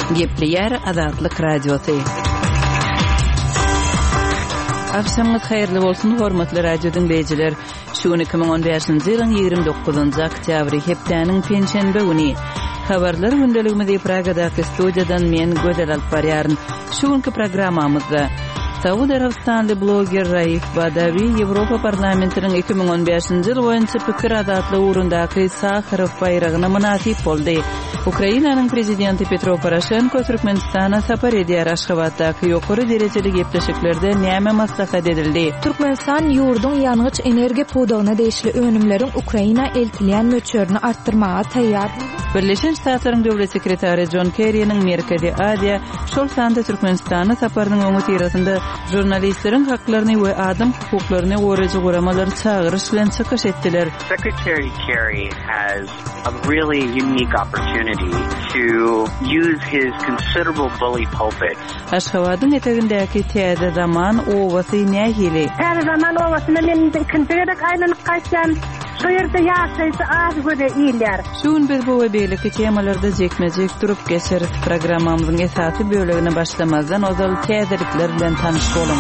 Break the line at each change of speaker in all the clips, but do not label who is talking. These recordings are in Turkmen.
Gepleyer Azatlyk Radiosu. Akşamınız hayırlı bolsun hormatly radio dinleyijiler. Şu 2015-nji ýylyň 29-njy oktýabry hepdeniň penşenbe güni. Habarlar gündeligimizi Pragadaky studiýadan men Gödel alyp barýaryn. Şu günkü programmamyzda Saudi Arabistanly bloger Raif Badawi Ýewropa parlamentiniň 2015-nji ýyl boýunça pikir azatlygy ugrundaky Sakharow bayragyna munasip boldy. Ukrainanyň prezidenti Petro Poroshenko Türkmenistana sapar edýär. Aşgabatdaky ýokary derejeli gepleşiklerde näme maslahat edildi?
Türkmenistan ýurdun ýanygyç energia pudagyna değişli önümleriň Ukraina eltilýän möçürini artdyrmaga taýýar.
Birleşen Ştatlaryň döwlet sekretary John Kerry'niň Merkezi Aziýa şol sanda Türkmenistana saparynyň öňü tirasynda jurnalistleriň haklaryny we adam hukuklaryny goraýjy goramalary çagyryş bilen çykyş etdiler.
Secretary Kerry has a really unique opportunity to use his considerable bully pulpit.
Aşgabatyň etegindäki täze zaman owasy nähili.
Täze zaman owasyna men ikinjigede aýlanyp gaýsam, şu ýerde ýaşaýsa az göre iýler.
Şuň biz bu we beýleki temalarda jekmejek durup geçer. Programmamyzyň esasy bölegine başlamazdan ozal täzelikler bilen tanyş bolun.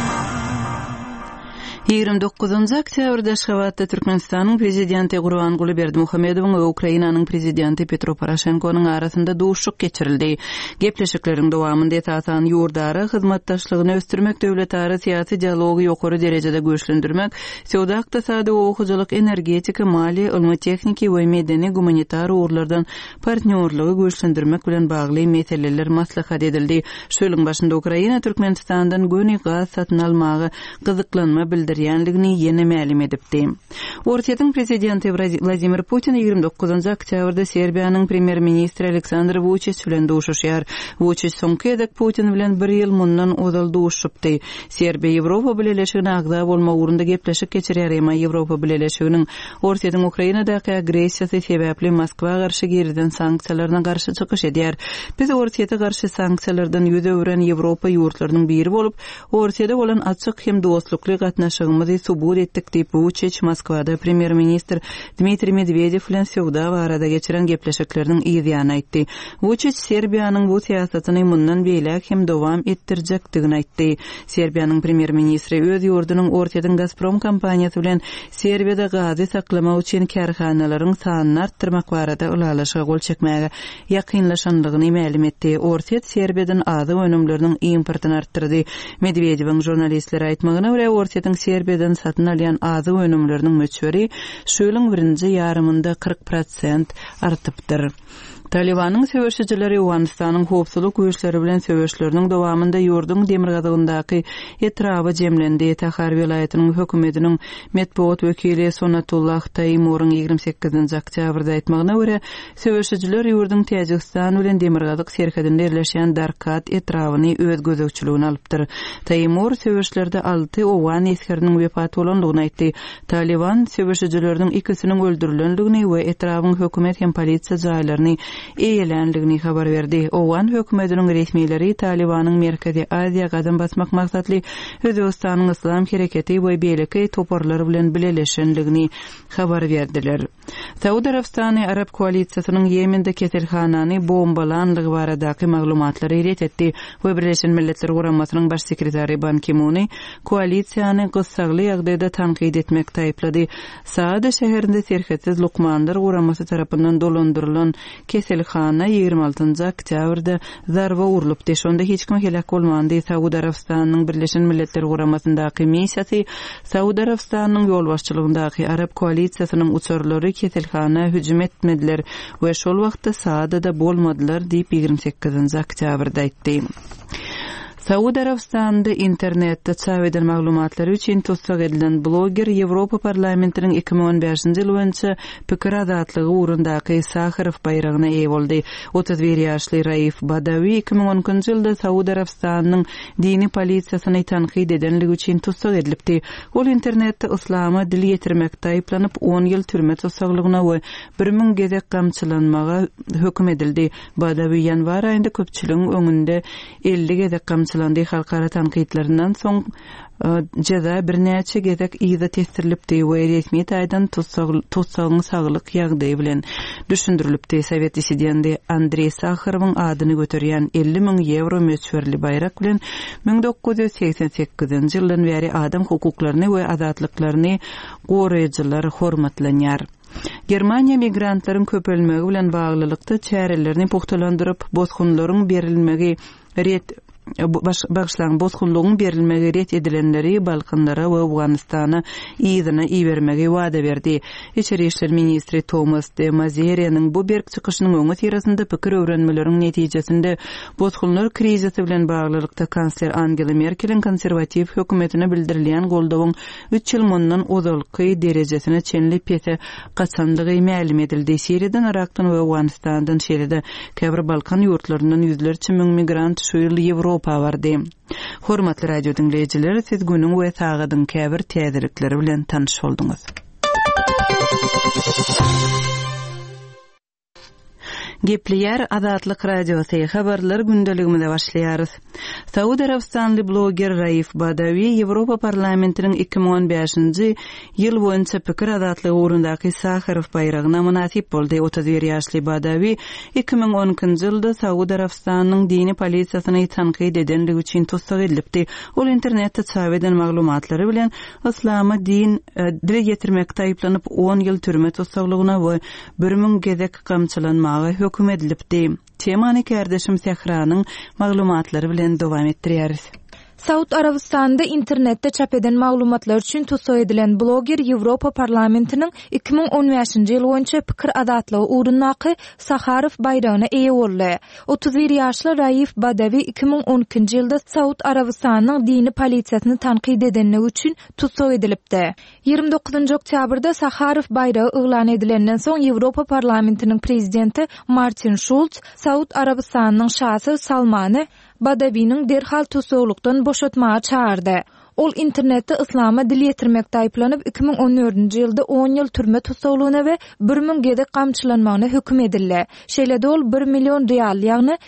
29-njy oktýabrda Aşgabatda Türkmenistanyň prezidenti Gurbanguly Berdimuhammedowyň we Ukrainanyň prezidenti Petro Poroshenko'nyň arasynda duşuk geçirildi. Gepleşikleriň dowamynda etasan ýurdary hyzmatdaşlygyny östürmek, döwletary syýasy dialogy ýokary derejede güýçlendirmek, sowda ykdysady, okuwçylyk, energetika, maliýe, ilmi tekniki we medeni humanitar urlardan partnerligi güýçlendirmek bilen bagly meseleler maslahat edildi. Şöýleň başynda Ukraina Türkmenistandan göni gaz satyn almagy gyzyklanma ýanligini ýene mälim edipdi. Ortiýatyň prezidenti Vladimir Putin 29-njy oktýabrda Serbiýanyň premier ministri Aleksandr Vučić bilen duşuşýar. Vučić soňky edek Putin bilen 1 ýyl mundan ozal duşupdy. Serbiýa Ýewropa bileşigine agza bolma ugrunda gepleşik geçirýär, emma Ýewropa bileşiginiň Ortiýatyň Ukrainadaky agresiýasy sebäpli Moskwa garşy geriden sanksiýalaryna garşy çykyş edýär. Biz Ortiýata garşy sanksiýalardan ýüze öwren Ýewropa ýurtlarynyň biri bolup, Ortiýada bolan açyk hem dostlukly gatnaşygymy subut etdik diýip Vučić Moskwada premier ministr Dmitri Medvedew bilen sowda barada geçiren gepleşikleriniň ýygyny aýtdy. Vučić Serbiýanyň bu siýasatyny mundan beýlek hem dowam etdirjekdigini aýtdy. Serbiýanyň premier ministri öz ýurdunyň Ortiýadan Gazprom kompaniýasy bilen Serbiýada gazy saklamak üçin karhanalaryň sanyny artdyrmak barada ulalaşyga gol çekmäge ýakynlaşanlygyny mälim etdi. Ortiýat Serbiýadan azy önümleriniň importyny artdyrdy. Medvedewiň jurnalistlere aýtmagyna görä Ortiýatyň Serbiýadan satyn alýan azy önümleriniň möçberi şu ýylyň 1-nji ýarymynda 40% artypdyr. Talibanyň söwüşçileri Awganistanyň howpsuzlyk güýçleri bilen söwüşleriniň dowamynda ýurdun demirgazyndaky etraby jemlendi. Tahar vilayatynyň hökümetiniň medpuat wekili Sonatullah Taýmuryň 28-nji oktýabrda aýtmagyna görä, söwüşçiler ýurdun Täjikistan bilen demirgazyk serhedinde ýerleşýän Darkat etrabyny öz gözegçiligine alypdyr. Taýmur söwüşlerde 6 Awgan eskeriniň wepat bolanlygyny aýtdy. Taliban söwüşçileriniň ikisiniň öldürilenligini we etrabyň hökümet hem polisiýa jaýlaryny eýelenligini habar berdi. Awgan hökümetiniň resmiýetleri Talibanyň Merkezi Aziýa gadam basmak maksatly Özbegistanyň Islam hereketi we beýleki toparlary bilen bileşenligini habar berdiler. Saudi Arabistany Arab koalisiýasynyň Ýemende keselhanany bombalanlygy baradaky maglumatlary ret etdi. Birleşen Milletler Guramasynyň baş sekretary Ban Ki-moon koalisiýany gyssagly ýagdaýda tanqid etmek taýplady. Saada şäherinde serhetsiz Lukmanlar Guramasy tarapyndan dolandyrylan keselhana 26-njy oktýabrda zarba urulyp, şonda hiç kim helak bolmady. Saudi Arabistanyň Birleşen Milletler Guramasyndaky missiýasy Saudi Arabistanyň ýol başçylygyndaky Arab koalisiýasynyň uçurlary keselhana hüjüm etmediler we şol wagtda Saadada bolmadylar diýip 28-nji oktýabrda aýtdy. Saudi Arabistan'da internetde çap eden maglumatlary üçin tutsak edilen bloger Ýewropa parlamentiniň 2015-nji ýyl boýunça pikir azatlygy ugrundaky Sakharow bayragyna eýe boldy. 31 ýaşly Raif Badawi 2010-njy ýylda Saudi Arabistanyň dini polisiýasyny tanqid edenligi üçin tutsak edilipdi. Ol internetde islama dil ýetirmekde aýplanyp 10 ýyl türme tutsaklygyna we 1000 gezek gamçylanmaga hökm edildi. Badawi ýanwar aýynda köpçüligiň öňünde 50 gezek kamçylandy halkara tanqidlerinden soň jaza birnäçe gezek ýygy testirilipdi we resmi taýdan tutsagyň saglyk ýagdaýy bilen düşündirilipdi. Sowet dissidenti Andrey Sakharowyň adyny göterýän 50 000 euro möçberli bayrak bilen 1988-nji ýyldan beri adam hukuklaryny we azatlyklaryny goraýjylar hormatlanýar. Germaniya migrantlaryň köpelmegi bilen baglylykda çärelerini puhtalandyryp, bozgunlaryň berilmegi bozgunluğun berilmegi ret edilenleri Balkanlara ve Afganistana ýygyna iýermegi wada berdi. İçeri işler ministri Thomas de Maizière'nin bu berk çykyşynyň öňe tirasynda pikir öwrenmeleriň netijesinde bozgunlar krizisi bilen baglylykda kansler Angela Merkel'in konservativ hökümetine bildirilýän goldawyň 3 ýyl mundan uzalky derejesine çenlip ýete gaçandygy ma'lum edildi. Siriýadan, Irakdan we Afganistandan şeýle-de käbir Balkan ýurtlaryndan ýüzlerçe müň migrant şu ýyl Ýewropa bardy. Hormatly radio dinleýijiler, siz günüň we tagydyň käbir täzelikleri bilen tanyş bolduňuz. Gepleýär Azatlyk radiosy habarlar gündeligimizde başlaýarys. Saudi Arabistanly bloger Raif Badawi Ýewropa parlamentiniň 2015-nji ýyl boýunça pikir azatlygy ugrundaky Sakharov bayragyna munasip boldy. 31 ýaşly Badawi 2010-njy ýylda Saudi Arabistanyň dini polisiýasyny tanqid edenligi üçin tutsak edilipdi. Ol internetde çap eden maglumatlary bilen islamy dile getirmekde aýplanyp 10 ýyl türme tutsaklygyna we 1000 gezek kamçylanmagy hökm edilipdi. Temany kardeşim Sehranyň maglumatlary bilen dowam etdirýäris.
Saudi Arabistan'da internette çap eden maglumatlar üçin tutsak edilen bloger Ýewropa parlamentiniň 2015-nji ýyl boýunça pikir azatlygy ugrundaky Sakharov bayragyna eýe boldy. 31 ýaşly Raif Badawi 2012-nji ýylda Saudi Arabistanyň dini polisiýasyny tanqid edenligi üçin tutsak edilipdi. 29-njy oktýabrda Sakharov bayragi yglan edilenden soň Ýewropa parlamentiniň prezidenti Martin Schulz Saudi Arabistanyň şahsy Salmany Badawi'nin derhal tutsaklykdan boşatmağa çağırdı. Ol internetde islama dil getirmekde aýplanyp 2014-nji ýylda 10 ýyl türme tutsaklygyna we 1000 gezek kamçylanmagyna hökm edildi. Şeýle-de ol 1 million real, ýagny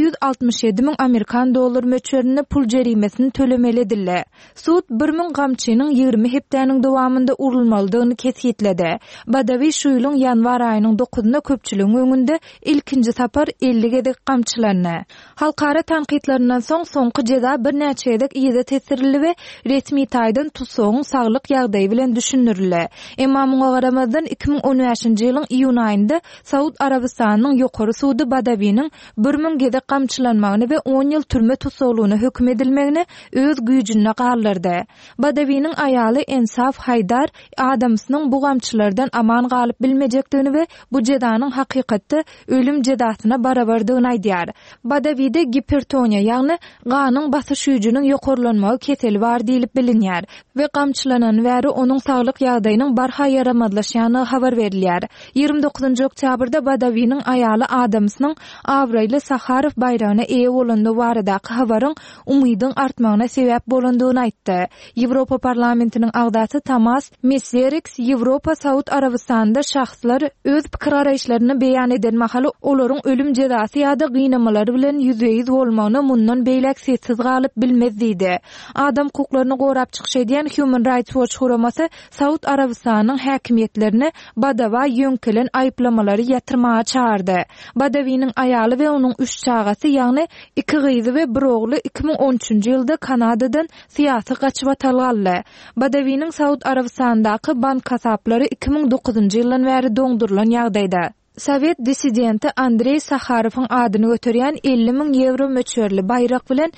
267 000 Amerikan dollar möçberine pul jerimesini tölemeli edildi. Sud 1000 kamçynyň 20 hepdeniň dowamında urulmalydygyny kesgitledi. Badawi şu ýylyň ýanwar aýynyň 9-ynda köpçüligiň öňünde ilkinji sapar 50 gezek kamçylandy. Halkara tanqidlerinden soň soňky jeza bir näçe gezek ýygy tesirildi we resmi taýdan tutsagyň saglyk ýagdaýy bilen düşündirildi. Emma muňa garamazdan 2015-nji ýylyň iýun aýynda Saudi Arabistanyň ýokary sudy Badawi'niň 1000 gezek kamçylanmagyny we 10 ýyl türme tutsaklygyna hökm edilmegini öz güýjüne galdyrdy. Badawi'niň aýaly Ensaf Haydar adamsynyň bu gamçylardan aman galyp bilmejekdigini we bu jezanyň hakykatda ölüm jezasyna barabardygyny aýdýar. Badawi'de hipertoniya, ýagny ganyň basyş güýjüniň ýokarlanmagy keseli bar diýilip bilinýär we kamçylanan wäri onuň saglyk ýagdaýynyň barha ýaramadlaşýany habar berilýär. 29-njy oktýabrda Badawi'niň aýaly adamsynyň awraýly Sakharov bayragyna eýe bolanda baradaky habaryň umydyň artmagyna sebäp bolandygyny aýtdy. Ýewropa parlamentiniň agdaty Tamas Messerix Ýewropa Saudi Arabistanda şahslar öz pikir araýşlaryny beýan eden mahaly olaryň ölüm jezasy ýa-da gynamalar bilen ýüzüýiz bolmagyny mundan beýlek sessiz galyp bilmez diýdi. Adam hukuklaryny gorap çykyş edýän Human Rights Watch guramasy Saudi Arabistanyň häkimetlerini Badawa ýönkelen aýplamalary ýatyrmaga çağırdy. Badawi'niň aýaly we onuň 3 çagasy, ýagny 2 gyzy we 1 ogly 2013-nji ýylda Kanadadan syýasy gaçyp atalganly. Badawi'niň Saudi Arabistandaky bank kasaplary 2009-njy ýyldan bäri doňdurulan ýagdaýda. Sowet dissidenti Andrey Sakharowyň adyny göterýän 50 000 euro möçberli bayrak bilen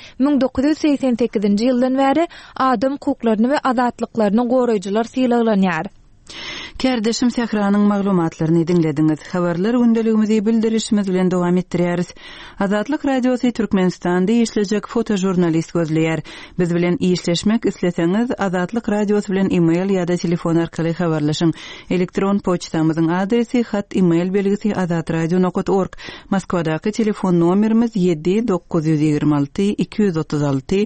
1988-nji ýyldan bäri adam hukuklaryny we azatlyklaryny goraýjylar syýlaglanýar.
Kardeşim Sehranyň maglumatlaryny dinlediňiz. Habarlar gündeligimizi bildirişimiz bilen dowam etdirýäris. Azatlyk radiosy Türkmenistanda işlejek fotojurnalist gözleýär. Biz bilen işleşmek isleseňiz Azatlyk radiosy bilen e-mail ýa-da telefon arkaly habarlaşyň. Elektron poçtamyzyň adresi hat e-mail belgisi azatradio.org. Moskwadaky telefon nomerimiz 7-926 236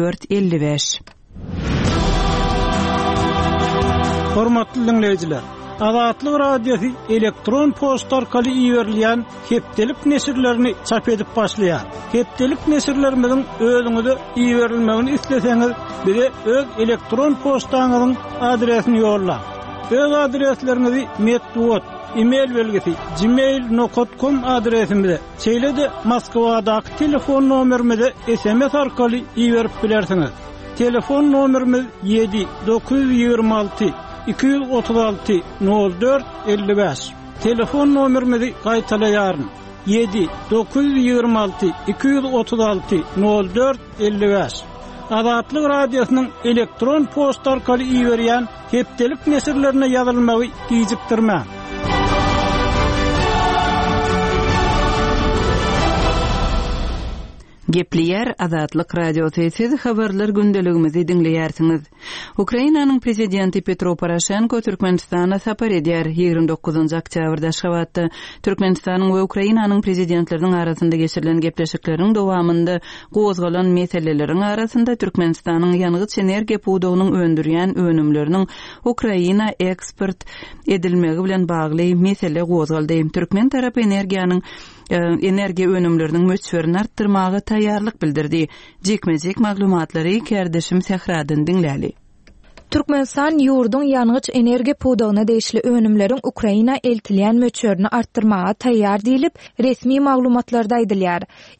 0455.
Hormatly dinleyijiler, Azatlyk radiosu elektron posta arkaly iýerilýän hepdelik nesirlerini çap edip başlaýar. Hepdelik nesirlerimizin özüňize iýerilmegini isleseňiz, bize öz elektron postaňyzyň adresini ýolla. Öz adreslerinizi metbuat, e-mail belgesi gmail.com adresimize, çeýlede Moskwadaky telefon nomerimize SMS arkaly iýerip bilersiňiz. Telefon nomerimiz 7-926 236 04 55. Telefon nomerimizi gaýtalaýaryn. 7-926 236 04 55. Azatlyk radiosynyň elektron posta arkaly iýerýän hepdelik nesirlerine ýazylmagy gijikdirmä.
Gepleyer Azatlyk radiosu siz habarlar gündeligimizi dinleýärsiňiz. Ukrainanyň prezidenti Petro Poroshenko Türkmenistana sapar edýär. 29 oktýabrda Aşgabatda Türkmenistanyň we Ukrainanyň prezidentleriniň arasynda geçirilen gepleşikleriň dowamynda gozgalan meseleleriň arasynda Türkmenistanyň ýanygyç energiýa puwdugynyň öndürýän önümleriniň Ukraina eksport edilmegi bilen bagly mesele gozgaldy. Türkmen tarapy energiýa önümleriniň möçberini artdyrmagy taýýarlyk bildirdi. Jekmejek maglumatlary Kerdeşim Sehradyn dinläli.
Türkmenistan ýurdun ýanygyç energiýa puwdugyna deýişli önümleriň Ukraina eltilýän möçberini artdyrmaga taýýar diýilip, resmi maglumatlarda aýdylýar.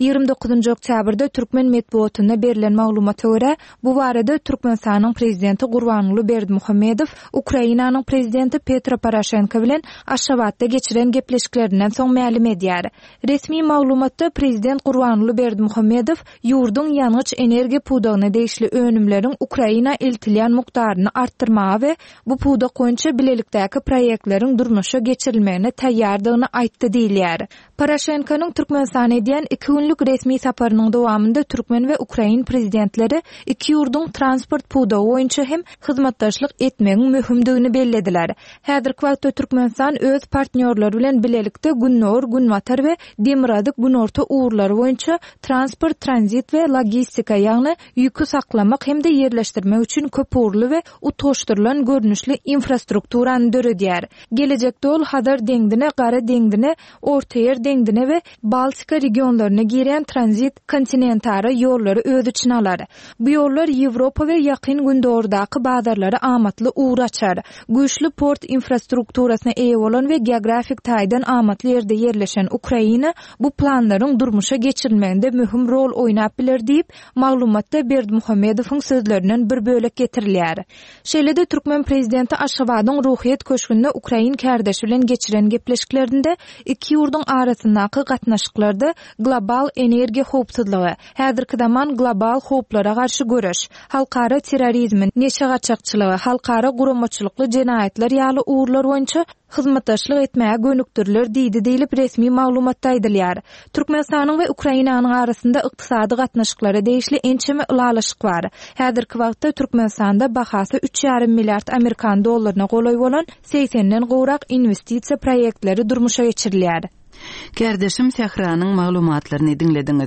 29 oktýabrda Türkmen medeniýetine berilen maglumata görä, bu barada Türkmenistanyň prezidenti Gurbanuly Berdimuhammedow Ukrainanyň prezidenti Petro Poroshenko bilen Aşgabatda geçiren gepleşiklerinden soň ma'lum edýär. Resmi maglumatda prezident Gurbanuly Berdimuhammedow ýurdun ýanygyç energiýa puwdugyna deýişli önümleriň Ukraina eltilýän mukdaryny arttırmağa ve bu puwda goýunça bilelikdäki proýektleriň durmuşa geçirilmegine taýýardygyny aýtdy diýilýär. Poroshenkonyň Türkmenistana edýän 2 günlük resmi saparynyň dowamynda Türkmen we Ukrain prezidentleri iki ýurdun transport puwdugy boýunça hem hyzmatdaşlyk etmegiň möhümdigini bellediler. Häzirki wagtda Türkmenistan öz partnerleri bilen bilelikde Günnor, Günwatar we Demiradyk Günorta uğurlary boýunça transport, transit we logistika ýagny ýükü saklamak hem de yerleşdirmek üçin köp uğurly we utoşdyrylan görnüşli infrastrukturany döredýär. Gelecekde ol Hadar deňdine, Gara deňdine, Ortaýer deňdine we Baltika regionlaryna giren transit kontinentara ýollary öz içine alar. Bu ýollar Ýewropa we ýakyn gündordaky bazarlara amatly uğur açar. Güýçli port infrastrukturasyna eýe bolan we geografik taýdan amatly ýerde yerleşen Ukraina bu planlaryň durmuşa geçirilmeginde möhüm rol oýnap biler diýip maglumatda Berdimuhammedowyň sözlerinden bir bölek getirilýär. Şeýlede Türkmen prezidenti Aşgabatyň ruhyet köşkünde Ukrain kardeşi bilen geçiren gepleşiklerinde iki ýurdun arasyndaky gatnaşyklarda global energiýa howpsuzlygy, häzirki zaman global howplara garşy göreş, halkara terrorizm, neşe gaçakçylygy, halkara guramaçylykly jenaýetler ýaly uğurlar boýunça hyzmatdaşlyk etmäge gönükdirler diýdi diýilip resmi maglumatda aýdylýar. Türkmenistanyň we Ukrainanyň arasynda ykdysady gatnaşyklary deýişli ençeme ulalaşyk bar. Häzirki wagtda Türkmenistanda bahasy 3,5 milliard Amerikan dollaryna golaý bolan 80den gowrak investisiýa proýektleri durmuşa geçirilýär.
Kerdeşim Sehranyň maglumatlaryny dinlediňiz.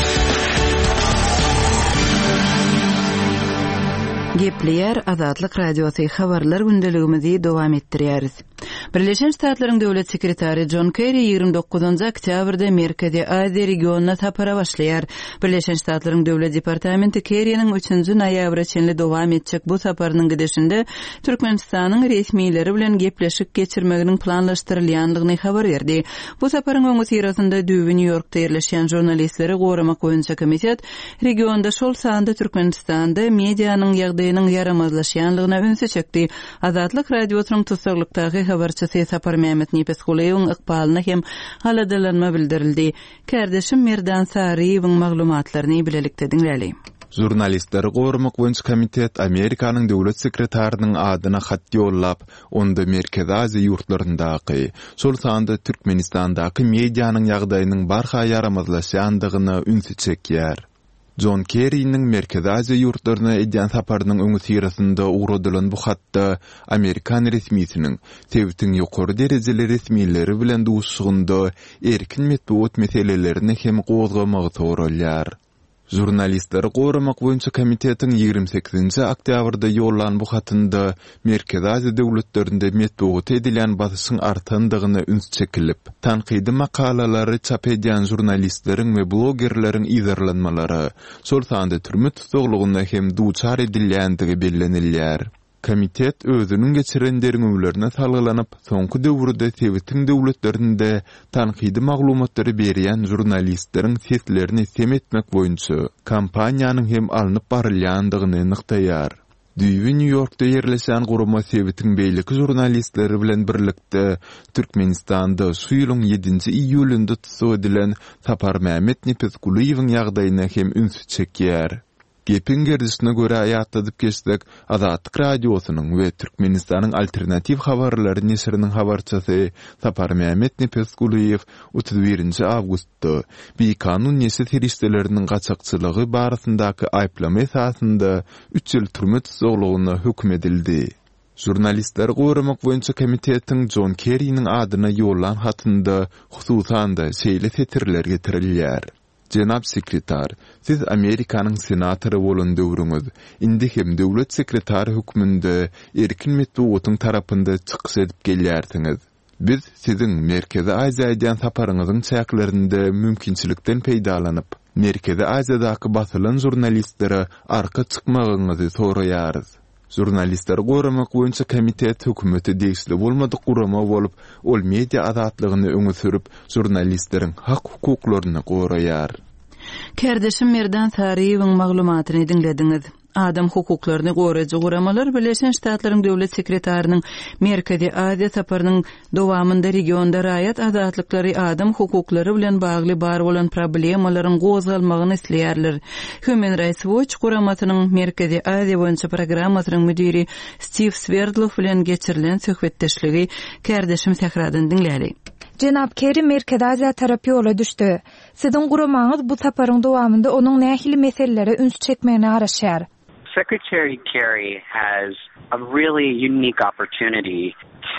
Gepleyer Azatlyk radiosu habarlar gündeligimizi dowam etdirýäris. Birleşen Ştatlaryň döwlet sekretary John Kerry 29 oktýabrda Merkezi Aziýa regionuna sapara başlaýar. Birleşen Ştatlaryň döwlet departamenti Kerry'niň 3-nji noýabra çenli dowam etjek bu saparynyň gidişinde Türkmenistanyň resmiýetleri bilen gepleşik geçirmeginiň planlaşdyrylýandygyny habar berdi. Bu saparyň öňü sirasynda Düwü New Yorkda ýerleşen jurnalistleri goramak boýunça komitet regionda şol sanda Türkmenistanda medianyň ýagdaýynyň yaramazlaşýanlygyna öňse çekdi. Azatlyk radiosynyň tutsaglykdaky habarçysy Sapar Mehmet Nipesguleýewiň ykbalyna hem haladalanma bildirildi. Kerdeşim Merdan Sariýewiň maglumatlaryny bilelikde dinläli.
Jurnalistleri gorumak boýunça komitet Amerikanyň döwlet sekretarynyň adyna hat ýollap, onda Merkezi Aziýa ýurtlaryndaky, şol sanda Türkmenistandaky medianyň ýagdaýynyň barha yaramazlaşýandygyny ünsü çekýär. John Kerry'nin Merkezi Aziýa ýurtlaryna edýän saparynyň öňü sirasynda uğradylan bu hatda Amerikan resmiýetiniň sebitiň ýokary derejeli resmiýetleri bilen duşugynda erkin medeniýet meselelerini hem gozgamagy toralýar. Jurnalistleri goramak boýunça komitetiň 28-nji oktýabrda ýollan bu hatynda Merkezi Aziýa döwletlerinde metbuat edilen basyşyň artandygyny üns çekilip, tanqidi makalalary çap edýän jurnalistleriň we blogerleriň izarlanmalary, şol sanda türme tutuglygyna hem duçar edilýändigi bellenilýär. Komitet özünün geçirenlerin öwlerine salgylanyp, soňky döwürde Sowetiň döwletlerinde tanqidi maglumatları berýän jurnalistleriň seslerini semetmek boýunça kampaniýanyň hem alınıp barylýandygyny nyktaýar. Düýbi New Yorkda ýerleşen guruma Sowetiň beýleki jurnalistleri bilen birlikde Türkmenistanda şu ýylyň 7-nji iýulynda tutsak edilen Sapar Mehmet Nepezguliýewiň ýagdaýyna hem üns çekýär. Gepin gerdisine göre aýatladyp geçdik, Azatlyk radiosynyň we Türkmenistanyň alternativ habarlary nesiriniň habarçysy Sapar Mehmet Nepezguliýew 31-nji awgustda bir kanun nesir teristleriniň gaçakçylygy barasyndaky aýplama esasynda 3 ýyl türme tutuglygyna hökm edildi. Jurnalistler goramak boýunça komitetiň John Kerry'niň adyna ýollan hatynda hususanda şeýle setirler getirilýär. Jenap sekretar, siz Amerikanyň senatory bolan döwrüňiz, indi hem döwlet sekretary hükmünde erkin metbuatyň tarapynda çykyş edip gelýärsiňiz. Biz siziň Merkezi Aziýadan saparyňyzyň çäklerinde mümkinçilikden peýdalanyp, Merkezi Aziýadaky basylan jurnalistlere arka çykmagyňyzy soraýarys. Jurnalistler goramak boýunça komitet hökümeti degişli bolmadyk gurama bolup, ol media azatlygyny öňe sürüp, jurnalistleriň hak hukuklaryny goraýar.
Kerdeşim Merdan Tariýewiň maglumatyny dinlediňiz. Adam hukuklaryny goraýjy guramalar Birleşen Ştatlaryň döwlet sekretarynyň Merkezi Aziýa saparynyň dowamynda regionda raýat azatlyklary adam hukuklary bilen bagly bar bolan problemalaryň gozalmagyny isleýärler. Human Rights Watch guramasynyň Merkezi Aziýa boýunça programmasynyň müdiri Steve Sverdlov bilen geçirilen söhbetdeşligi Kerdeşim Sehradan dinlädi.
Jenap Kerry Merkezi Aziýa tarapy ýola düşdi. Siziň guramaňyz bu saparyň dowamynda onuň nähili meselelere üns çekmegine garaşýar.
Secretary Kerry has a really unique opportunity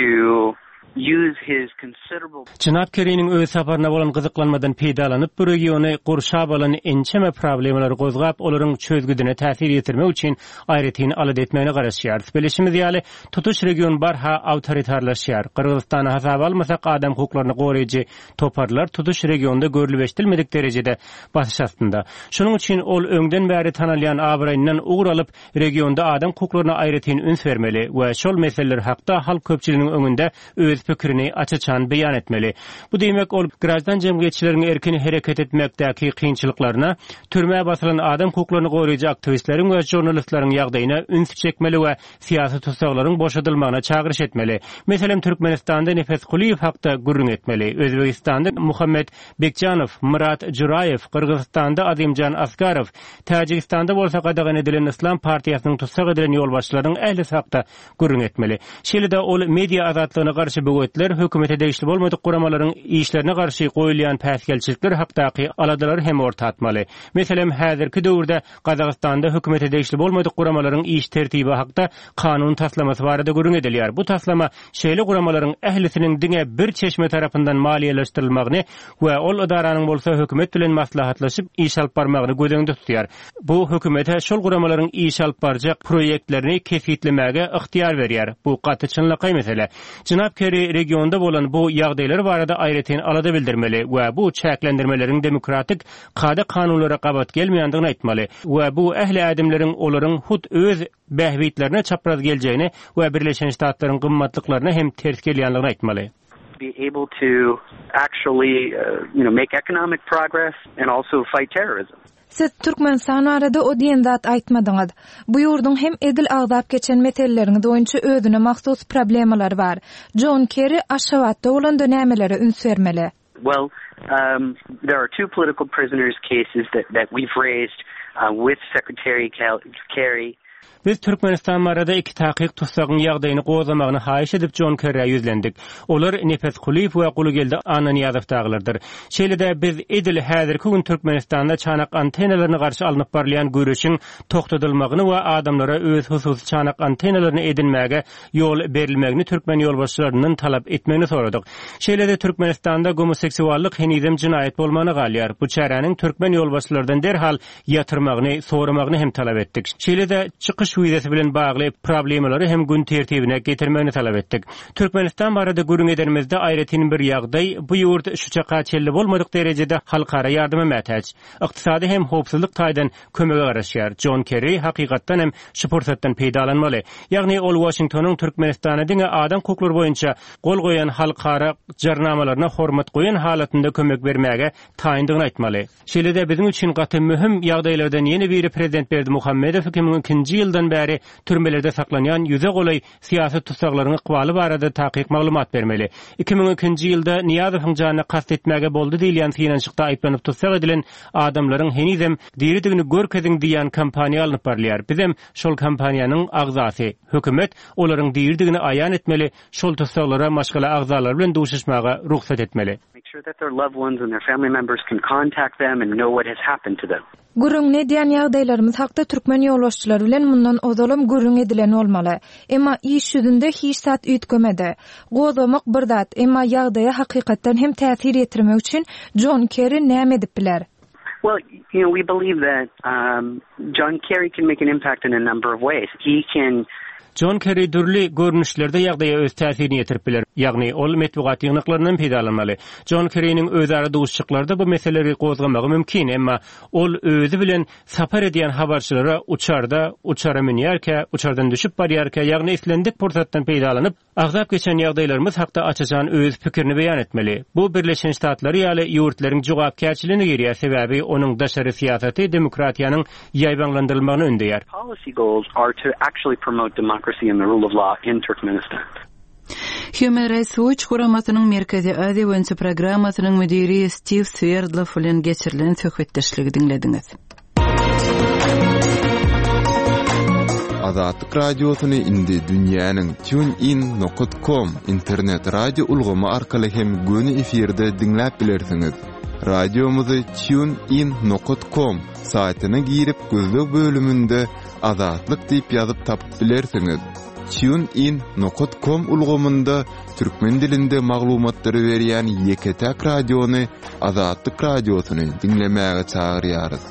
to use his considerable
Jenap Kerry'niň öz saparyna bolan gyzyklanmadan peýdalanyp bu regiony gurşap alan ençeme problemleri gozgap olaryň çözgüdüne täsir ýetirmek üçin aýratyn alad etmegine garaşýar. Bileşimiz ýaly tutuş region barha awtoritarlaşýar. Kyrgyzstany hasaba almasak adam hukuklaryny goraýjy toparlar tutuş regionda görülbeşdirilmedik derejede basyş astynda. Şonuň üçin ol öňden bäri tanalýan abraýyndan ugralyp regionda adam hukuklaryna aýratyn üns bermeli we şol meseleler hakda halk köpçüliginiň öňünde öz pikirini açıçan beýan etmeli. Bu demek ol grajdan jemgyýetçileriň erkin hereket etmekdäki kynçylyklaryna, türme basylan adam hukuklaryny goraýjy aktivistleriň we jurnalistleriň ýagdaýyna üns çekmeli we siýasy tutsaklaryň boşadylmagyna çagyryş etmeli. Meselem Türkmenistanda Nepezguliýew hakda gürrüň etmeli. Özbekistanda Muhammed Bekjanow, Murat Juraýew, Kyrgyzstanda Azimjan Asgarow, Täjikistanda bolsa gadagan edilen Islam partiýasynyň tutsak edilen ýolbaşçylaryň ähli hakda gürrüň etmeli. Şeýle-de ol media azatlygyna garşy böwetler hökümete degişli bolmadyk guramalaryň işlerine garşy goýulýan päsgelçilikler hakdaky aladylary hem ortatmaly. Meselem häzirki döwürde Gazagystanda hökümete degişli bolmadyk guramalaryň iş tertibi hakda kanun taslamasy barada görüň edilýär. Bu taslama şeýle guramalaryň ählisiniň diňe bir çeşme tarapyndan maliýeleşdirilmegini we ol idaranyň bolsa hökümet bilen maslahatlaşyp iş alyp barmagyny gödeňde tutýar. Bu hökümete şol guramalaryň iş alyp barjak proýektlerini kesitlemege ihtiýar berýär. Bu gaty çynlyky mesele. Jenap Kerry regionda bolan bu ýagdaýlar barada aýratyn alada bildirmeli we bu çäklendirmeleriň demokratik kada kanunlara gabat gelmeýändigini aýtmaly we bu ähli adamlaryň olaryň hut öz bähwitlerine çapraz geljegini we Birleşen Ştatlaryň gymmatlyklaryna hem ters gelýändigini aýtmaly.
Be able to actually make economic progress and also fight terrorism.
Siz Türkmenistan arada o diýen zat aýtmadyňyz. Bu ýurdun hem edil agdap geçen meselelerini doýunça özüne mahsus problemalar bar. John Kerry Aşgabatda bolan dönemelere üns bermeli.
Well, there are two political prisoners cases that we've raised with Secretary Kerry.
Biz Türkmenistan barada iki taqiq tutsagın ýagdaýyny gozamagyny haýyş edip John Kerry'e ýüzlendik. Olar Nefes Kuliýew we Gulugelde Anan Ýazyw daglardyr. Şeýlede biz edil häzirki gün Türkmenistanda çanak antennalaryny garşy alınıp barlayan görüşiň togtadylmagyny we adamlara öz hususy çanak antennalaryny edinmäge ýol berilmegini Türkmen ýolbaşçylarynyň talap etmegini soradyk. Şeýlede Türkmenistanda homoseksuallyk henizem jinaýat bolmagyny galýar. Bu çäräniň Türkmen ýolbaşçylardan derhal ýatyrmagyny, soramagyny hem talap etdik. Şeýlede çykyş wizesi bilen bagly problemleri hem gün tertibine getirmegini talap etdik. Türkmenistan barada görüň ederimizde aýratyn bir ýagdaý bu ýurt şuça gaçelli bolmadyk derejede halkara ýardyma mätäç. Ykdysady hem howpsuzlyk taýdan kömege garaşýar. John Kerry hakykatdan hem şu pursatdan peýdalanmaly. Ýagny ol Washingtonyň Türkmenistana diňe adam hukuklary boýunça gol goýan halkara jarnamalaryna hormat goýan halatynda kömek bermäge taýyndygyny aýtmaly. Şeýlede biziň üçin gaty mühim ýagdaýlardan ýene biri Prezident Berdimuhammedow 2002-nji ýyldan bäri türmelerde saklanýan ýüze golay siýasat tutsaklaryny ykbaly barada taqiq maglumat bermeli. 2002-nji ýylda Niýazowyň janyny kast etmäge boldy diýilen finançykda aýplanyp tutsak edilen adamlaryň henizem diridigini görkeziň diýen kampaniýa alynyp barlýar. Bizem şol kampaniýanyň agzasy. Hökümet olaryň diridigini aýan etmeli, şol tutsaklara maşgala agzalar bilen duşuşmaga ruhsat etmeli.
Sure that their loved ones and their family members can contact them and know what has happened to them.
Gürüň diýen ýagdaýlarymyz hakda türkmen ýolbaşçylary bilen mundan ozalym gürüň edilen bolmaly. Emma iş ýüzünde hiç sat üýtgemede. Gozamak bir zat, emma ýagdaýa hakykatdan hem täsir etdirmek üçin John Kerry näme edip biler?
Well, we believe that John Kerry can make an impact in a number of ways. He can
John Kerry dürli görnüşlerde ýagdaýa öz täsirini ýetirip biler. Ýagny ol medeniýet ýygnaklaryndan peýdalanmaly. John Kerry'niň özara duşçyklarda bu meseleleri gozgamagy mümkin, emma ol özü bilen sapar edýän habarçylara uçara minýärkä, uçardan düşüp barýarkä, ýagny islendik pursatdan peýdalanyp, agzap geçen ýagdaýlarymyz hakda açajan öz pikirini beýan etmeli. Bu Birleşen Ştatlary ýaly ýurtlaryň jogapkärçiligini gerýär, sebäbi onuň daşary siýasaty demokratiýanyň ýaýbanlandyrylmagyny öndäýär.
Policy goals are to actually promote democracy and the rule of law in Turkmenistan.
Human Rights Watch Guramatynyň Merkezi Aziýa boýunça programmasynyň müdiri Steve Sverdlov bilen geçirilen söhbetdeşligi dinlediňiz.
Azatlyk radiosyny indi dünýäniň tunein.com internet radio ulgamy arkaly hem göni efirde dinläp bilersiňiz. Radiomuzy tunein.com saýtyna girip gözlük bölümünde Azatlyk diýip ýazyp tapyp bilersiňiz. tunein.com ulgamynda türkmen dilinde maglumatlary berýän Ýeketäk radiony Azatlyk radiosyny dinlemäge çagyrýarys.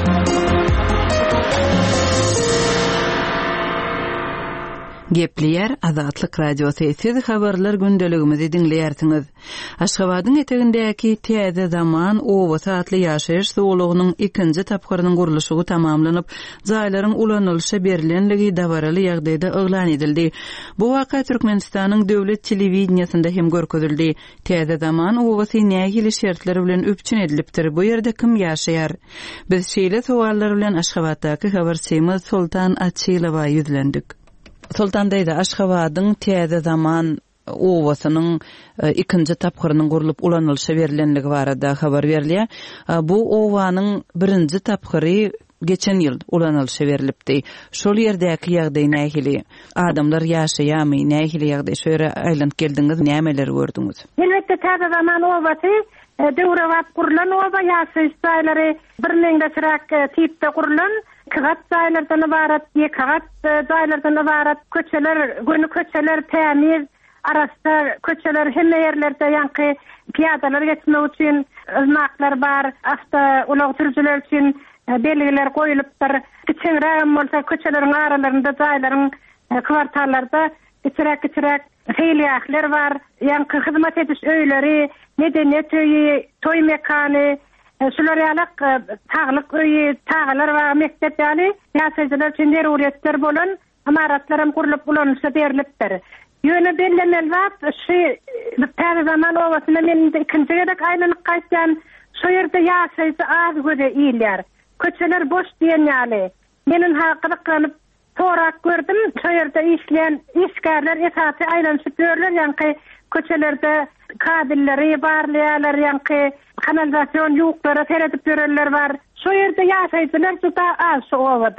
Gepleýär Azatlyk radiosu. Siz habarlar gündeligimizi dinleýärsiňiz. Aşgabatyň etegindäki Täze Zaman Owasy atly ýaşaýyş sowlugynyň ikinji tapgyrynyň gurulşy tamamlanyp, jaýlaryň ulanylşy berilenligi dabaraly ýagdaýda eglan edildi. Bu waka Türkmenistanyň döwlet telewiziýasynda hem görkezildi. Täze Zaman Owasy nähili şertleri bilen öpçün edilipdir. Bu ýerde kim ýaşaýar? Biz şeýle sowallar bilen Aşgabatdaky habarçymyz Sultan Açylowa ýüzlendik. Sultan daýda Aşgabatyň Täze Zaman Owasynyň ikinji tapgyrynyň gurulup ulanylşy berilenligi barada habar berilýär. Bu owanyň birinji tapgyry geçen ýyl ulanylşy berilipdi. Şol ýerdäki ýagdaý nähili? Adamlar ýaşaýarmy? Nähili ýagdaý? Şöyle aýlanyp geldiňiz, nämeler gördüňiz?
Elbetde Täze Zaman Owasy döwrewat gurulan owa ýaşaýyş jaýlary bir meňde çyrak tipde gurulan Kagat zaýlardan ibarat, kagat zaýlardan ibarat köçeler, günü köçeler tämiz, arasda köçeler hemme ýerlerde ýanky piýadalar geçmek üçin ızmaklar bar, hafta ulaq türjüler üçin belgiler goýulypdyr. Kiçiňräm bolsa köçeleriň aralarynda zaýlaryň kwartallarda kiçirak feýliýaklar bar, ýanky hyzmat ediş öýleri, medeniýet öýi, toý mekany, şular ýalyk taglyk öýi, tagalar we mektep ýaly ýaşaýjylar üçin zeruriýetler bolan amaratlarym gurulyp ulanylşy berilipdir. Ýöne bellemel wap şu Täze Zaman Owasyna men ikinji ýerek aýlanyp gaýtýan şu ýerde ýaşaýjy az göze iýler. Köçeler boş diýen ýaly. Meniň hakyklanyp torak gördüm. Şu ýerde işleýän işgärler esaty aýlanyşyp görler, ýanky köçelerde kadilleri barlaýarlar, ýanky kanalizasiýon ýuklary seredip görerler bar. Şu ýerde ýaşaýjylar juda az şu owada.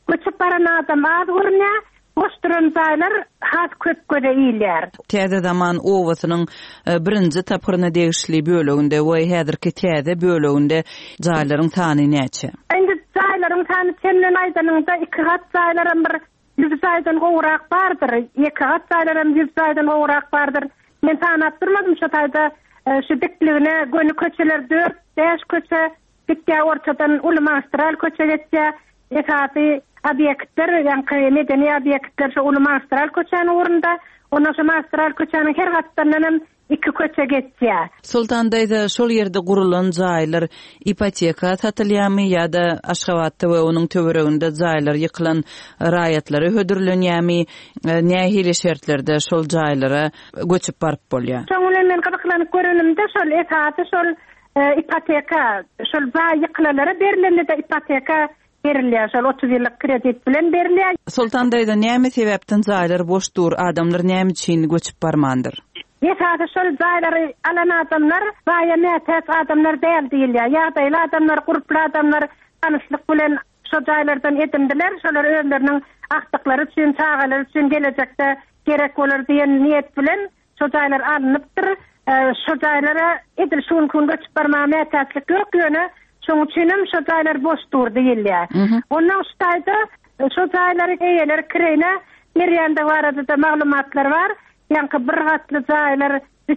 Göçüp baran adam az görünýä, boş duran zaýlar has köp göre iýler.
Täze zaman owasynyň birinji tapyryna degişli böleginde we häzirki täze böleginde zaýlaryň sany näçe?
Indi zaýlaryň sany çenden aýdanynda 2 gat zaýlarym bir 100 zaýdan gowrak bardyr. 2 gat zaýlarym 100 zaýdan gowrak bardyr. Men tanap durmadym şu taýda şu dikligine gönü köçeler 4-5 köçe gitýär ortadan ulumastral köçe geçýär. Esasy obyektler, ýa-ni medeni obyektler şu ulumastral köçäniň orunda, ondan şu magistral köçäniň her gatlaryndan 2 köçe geçýär.
Sultandaýda şol ýerde gurulan zaýlar ipoteka satylýarmy ýa-da Aşgabatda we onuň töwereginde zaýlar ýykylan raýatlary hödürlenýärmi? Nähili şertlerde şol zaýlara göçüp baryp bolýar?
Şoňla men gyzyklanyp görenimde şol esasy şol ipoteka, şol ýykylalary berilende de ipoteka berilýär, şol 30 ýyllyk kredit bilen berilýär.
Sultandaýda näme sebäpden zaýlar boş dur, adamlar näme üçin göçüp barmandyr?
Esasy şol zaýlary alan adamlar, baýa adamlar däl diýilýär. Ýagdaýly adamlar, guruply adamlar tanışlyk bilen şol zaýlardan edindiler. Şolar özleriniň akdyklary üçin, çağalary üçin gelecekde gerek bolar diýen niýet bilen şol zaýlar alınıpdyr. Şol zaýlara edil şol gün göçüp barmagy mätäçlik ýok ýöne. Şoň üçin şol zaýlar boş dur diýilýär. Ondan ştaýda şol zaýlary eýeler kirene nerýende barada da maglumatlar bar. Yankı bir gatly zaýlar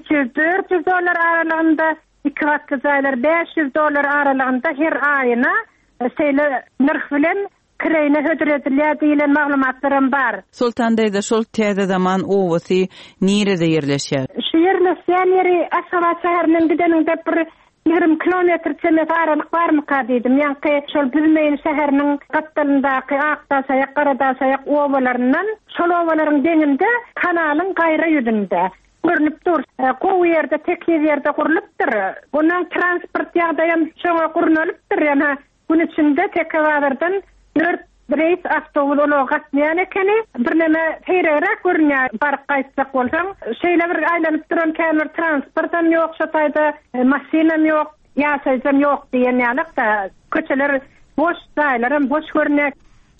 $300-400 aralygynda, 2 gatly zaýlar $500 aralygynda her aýyna şeýle narh bilen kirene hödüredilýär diýilen maglumatlarym bar.
Sultandaýda şol täze zaman owasy nirede ýerleşýär?
Şu ýerleşýän ýeri Aşgabat şäheriniň gideninde bir 20 kilometr çemep aralyk barmy diýdim. Ýa-ni şol Bilmeýin şäheriniň gatlaryndaky Akdaşaýak, Garadaşaýak owalaryndan şol owalaryň deňinde kanalyň gaýra ýüzünde görünip dur. Gowy ýerde, tekli ýerde gurulypdyr. Bundan transport ýagdaýam şoňa gurulypdyr. Ýa-ni bunun içinde tekawalardan 4 reis avtobus ola gatnaýan ekeni, birneme heýrerek görünýär. Baryp gaýtsak bolsaň, şeýle bir aýlanyp duran kämer transportam ýok, şotaýda masinam ýok, ýaşaýjam ýok diýenýärlikde köçeler boş, zaýlarym boş görünýär.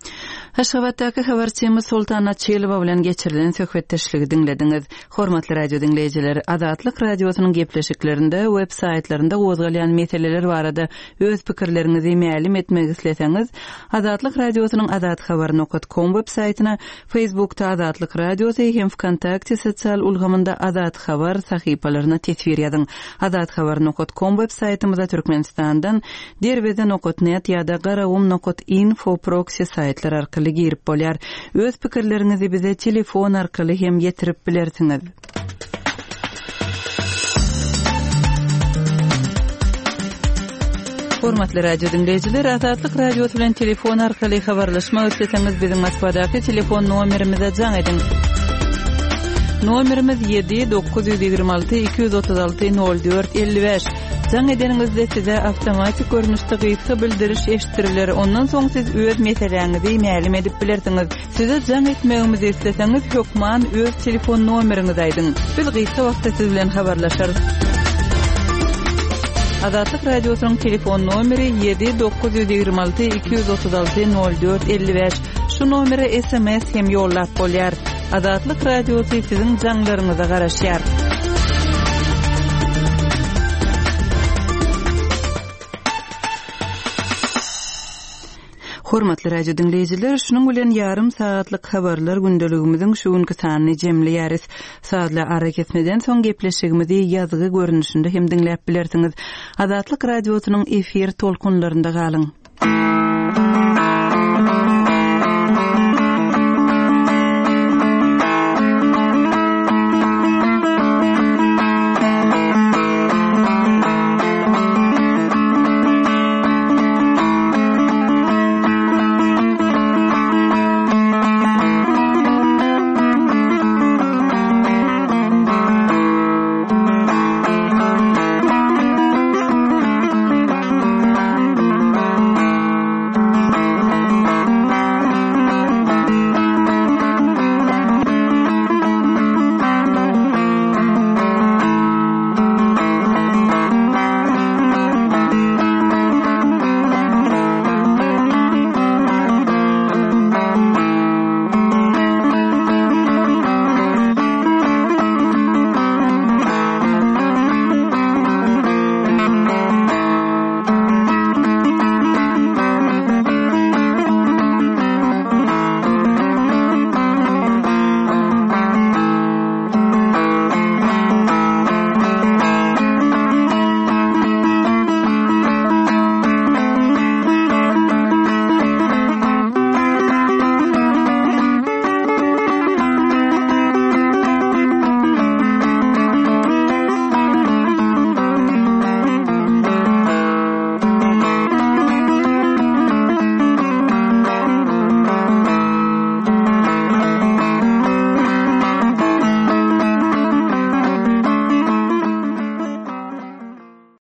Aşgabatdaky habarçymyz Sultana Çylyba bilen geçirilen söhbetdeşligi dinlediňiz. Hormatly radio dinleýijileri, Adatlyk radiosynyň gepleşiklerinde, web saytlarynda gozgalýan meseleler barada öz pikirleriňizi ma'lum etmek isleseňiz, Adatlyk radiosynyň adathabar.com web saytyna, Facebookda Adatlyk radiosy hem WKontakte sosial ulgamynda Adat habar sahypalaryna tetwir ýazyň. Adathabar.com web saytymyza Türkmenistandan derbeden.net ýa-da garawum.info proxy saytlar arkaly girip bolýar. Öz pikirleriňizi bize telefon arkaly hem ýetirip bilersiňiz. Hormatly radio dinleýijiler, Adatlyk radiosy bilen telefon arkaly habarlaşmak isleseňiz biziň Moskvadaky telefon nomerimize jaň ediň. Nomerimiz 7-926-236-04-55. Jaň edeningizde size awtomatik görnüşde gysga bildiriş eşitdiriler. Ondan soň siz öz meseleňizi ma'lum edip bilersiňiz. Size jaň etmegimizi isleseňiz, hökman öz telefon nomeriňizi aýdyň. Biz gysga wagtda siz bilen habarlaşarys. Adatlyk radiosynyň telefon nomeri 7-926-236-04-55. Şu nomere SMS hem ýollap bolýar. Adatlyk radiosy siziň jaňlaryňyza garaşýar. Hormatly radio dinleýijiler, şunuň bilen ýarym saatlyk habarlar gündeligimiziň şu günkü sanyny jemleýäris. Saatla ara kesmeden soň gepleşigimizi ýazgy görnüşinde hem dinläp bilersiňiz. Adatlyk radiosynyň efir tolkunlarynda galyň.